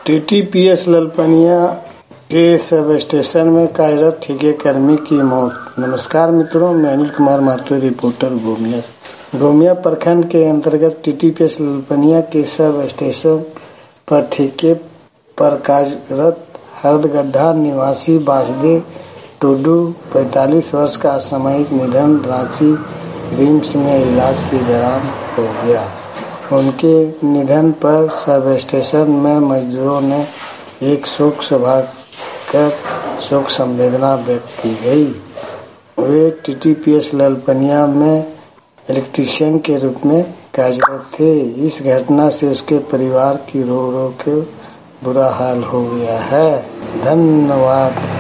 TTPS Lalpania के sub station में कार्यरत ठेकेकर्मी की मौत। नमस्कार मित्रों, मैं अनिल कुमार महतो, रिपोर्टर गोमिया प्रखंड के अंतर्गत टीटीपीएस ललपनिया के सब स्टेशन पर ठेके पर कार्यरत हरदगड्ढा निवासी वासुदेव टुडू 45 वर्ष का असामयिक निधन रांची रिम्स में इलाज के दौरान हो गया। उनके निधन पर सब स्टेशन में मजदूरों ने एक शोक सभा कर शोक संवेदना व्यक्त की गई। वे टीटीपीएस ललपनिया में इलेक्ट्रीशियन के रूप में कार्यरत थे। इस घटना से उसके परिवार की रो रो के बुरा हाल हो गया है। धन्यवाद।